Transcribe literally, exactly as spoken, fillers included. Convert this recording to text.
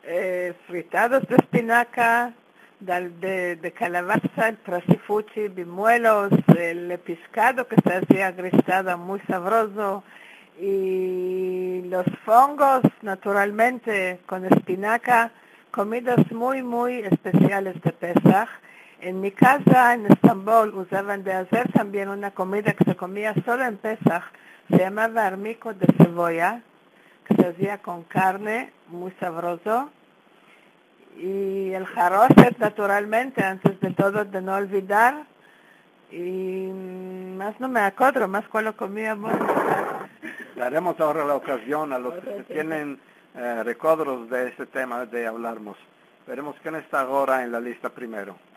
eh, fritados de espinaca, de, de, de calabaza, el trasifuchi, bimuelos, el pescado que se hacía grisado muy sabroso, y los hongos, naturalmente, con espinaca, comidas muy, muy especiales de Pesach. En mi casa, en Estambul, usaban de hacer también una comida que se comía solo en Pesach, se llamaba armico de cebolla, que se hacía con carne, muy sabroso. Y el jaroset, naturalmente, antes de todo, de no olvidar. Y más no me acuerdo, más cuando comíamos. Daremos ahora la ocasión a los que tienen eh, recuerdos de ese tema de hablarnos. Veremos quién está ahora en la lista primero.